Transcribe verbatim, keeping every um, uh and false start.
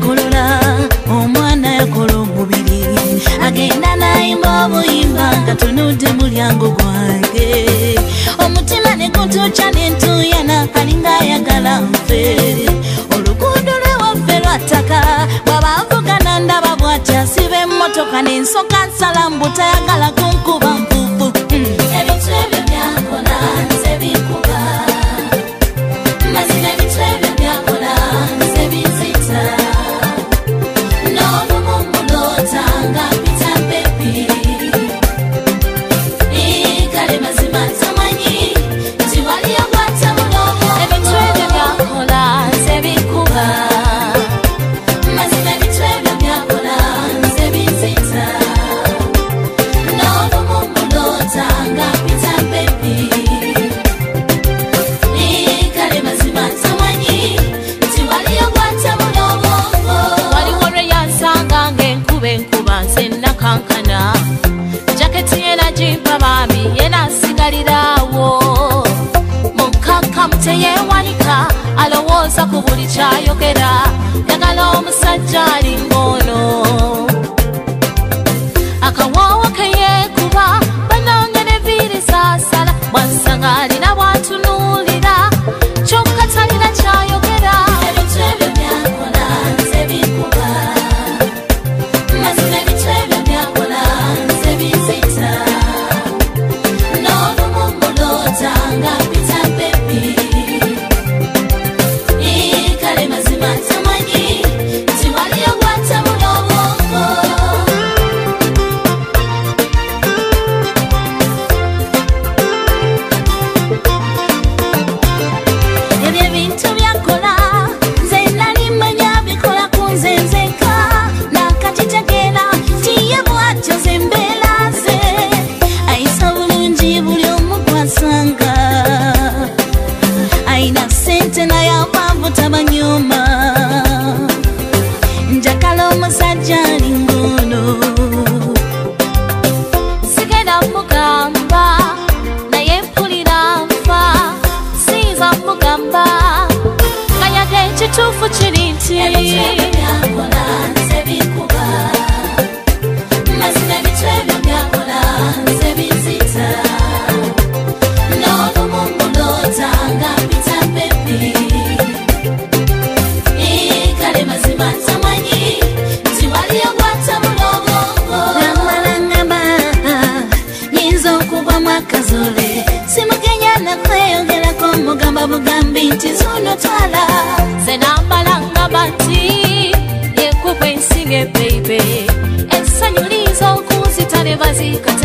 yakolola omwana yakola omubiri agenda nayimba obuyimba nga tunudde mulyango gwange omutima ne gutuuca n'entuyana alinga ayagala nfe oluguudo lwewaffe lwattaka bw'abaavugana ndaba bw'atya siba emmotoka n'ensoka nsala mbu tayagala kunkuba nvuvu ebintu ebyo byakola nze bikuba mazina ebintu ebyo byakola nze bizita n'olumu mulota nga mpita bebi kale mazima tamanyi nti waliyo gwata mulomo ebintu ebyo byakola nze bikuba mazina ebintu ebyo byakola nze bizita n'olumu mulota nga mpita bebi kale mazima tamanyi nti waliyo gwata mulomo waliwo lwe yansanga ng'enkuba enkuba nze nakankana jaketi yena jimpa bami yena asigalirawo mukakamu teyewanika alowooza ku buli kyayogera yagala omusajja alingono akawoowo ke yeekuba banange ne viiri zaasala bwansanga alina bwatunuulira kyokka talina kyayogera ebintu ebyo byakola nze bikuba mazina ebintu ebyo byakola nze bizita n'olumu mulota nga mpita bebi kale mazima tamanyi nti waliyo gwata mulobongo ebyo ebintu byakola nze nali manya bikola ku nze nzeka nakakitegeera tiye bwatyo ze mbeera ze ayisa bulungi buli omu gwasanga ayina sente naye amanvu tabanyuma njagala omusajja alingono sigenda mugamba naye mpulira nfa siyinza mugamba kanyaga ekituufu kiri nti byakola nze bikuba mazina ebintu ebyo byakola nze bizita n'olumu mulota nga mpita bebi kale mazima tamanyi nti waliyo gwata mulobongo namalangamba yinza okugwamu akazole simugenya nakweyongerako mugamba bugambi nti zuno twala ze nambalangamba nti yekugwe nsinge beibe essanyu liyinza okunzita ne bazika